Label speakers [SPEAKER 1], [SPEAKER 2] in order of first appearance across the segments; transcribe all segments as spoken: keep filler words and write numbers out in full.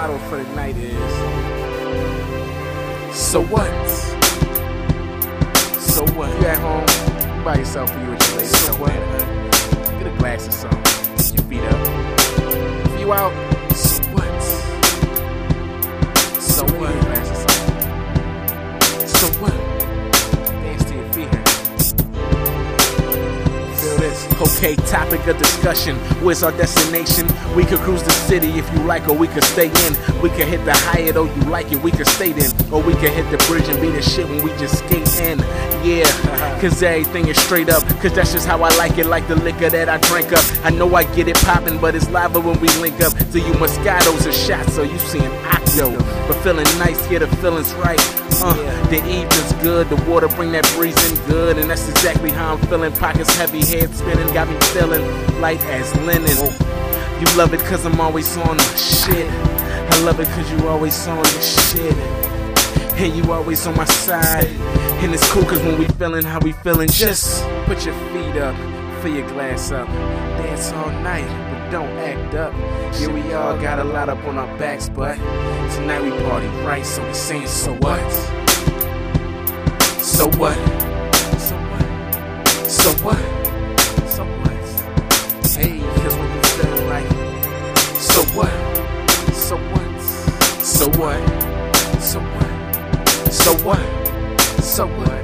[SPEAKER 1] motto for the night is, so what? So what? You at home, you by yourself or you with your lady, so what? Get a glass or something, get your feet up. If you out, so what? So what? Get a glass or something. So what? Dance to your feet here. Feel this. Okay, topic of discussion. Where's our destination? We could cruise the city if you like, or we could stay in. We could hit the Hyatt, or you like it, we could stay in. Or we could hit the bridge and be the shit when we just skate in. Yeah, cause everything is straight up. Cause that's just how I like it, like the liquor that I drink up. I know I get it poppin', but it's lava when we link up. So you Moscatos or shots, so you seeing Octo. But feeling nice, yeah, the feeling's right. Uh, the evening's good, the water bring that breeze in good. And that's exactly how I'm feeling. Pockets heavy, head spinning, got me feeling light as linen. You love it cause I'm always on my shit. I love it cause you always on the shit. And you always on my side. And it's cool cause when we feeling how we feeling, just put your feet up, fill your glass up, dance all night, but don't act up. Yeah, we all got a lot up on our backs, but tonight we party right, so we saying so what? So what? So what? So what? So what? Hey, cause when you feeling like, so what? So what? So what? So what? So what? So what?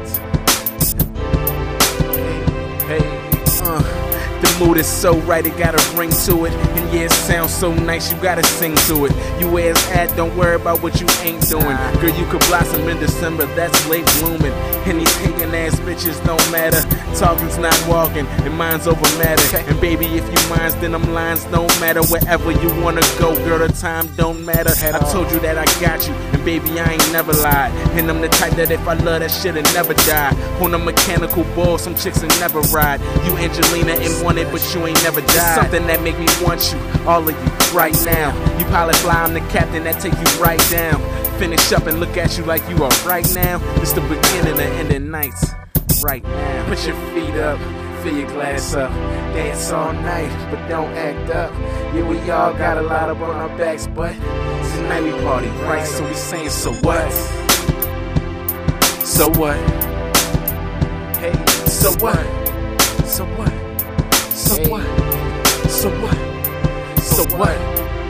[SPEAKER 1] Hey, hey, uh, the mood is so right, it got a ring to it. And yeah, it sounds so nice, you gotta sing to it. You ass at, don't worry about what you ain't doing. Girl, you could blossom in December, that's late blooming. And these hating ass bitches don't matter. Talking's not walking, and mine's over matter. And baby, if you minds, then them lines don't matter. Wherever you wanna go, girl, the time don't matter. I told you that I got you, and baby, I ain't never lied. And I'm the type that if I love that shit'll never die. On a mechanical bull, some chicks will never ride. You Angelina and want it, but you ain't never died. Something that make me want you, all of you, right now. You pilot fly, I'm the captain that take you right down. Finish up and look at you like you are right now. It's the beginning and ending nights, right now. Put your feet up, fill your glass up, dance all night, but don't act up. Yeah, we all got a lot up on our backs, but tonight we party right, so we saying so what? So what? Hey, so what? So what? So what? So what? So what?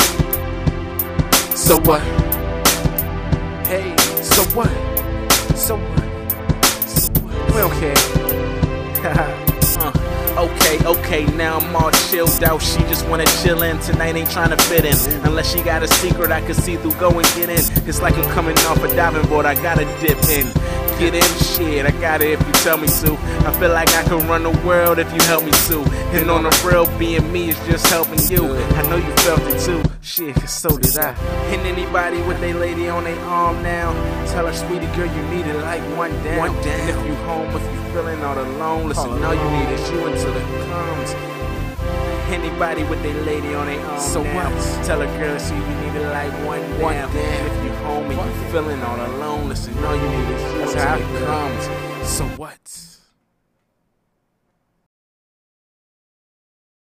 [SPEAKER 1] So what? Hey, so what? So what? So what? We don't care. uh, okay, okay, now I'm all chilled out. She just wanna chill in. Tonight ain't trying to fit in. Unless she got a secret I can see through, go and get in. It's like I'm coming off a diving board, I gotta dip in. Get in, shit, I got it if you tell me to. I feel like I can run the world if you help me to. And on the real, being me is just helping you. I know you felt it too, shit, cause so did I. And anybody with their lady on their arm now, tell her, sweetie girl, you need it like one down. One down. And if you home, if you feeling all alone, listen, all you need is you until it comes. Anybody with their lady on their arm so now, what? Tell a girl, see, you need it like one down. One down. And if you home and you feeling all alone, listen, all you need is you until it comes. So what?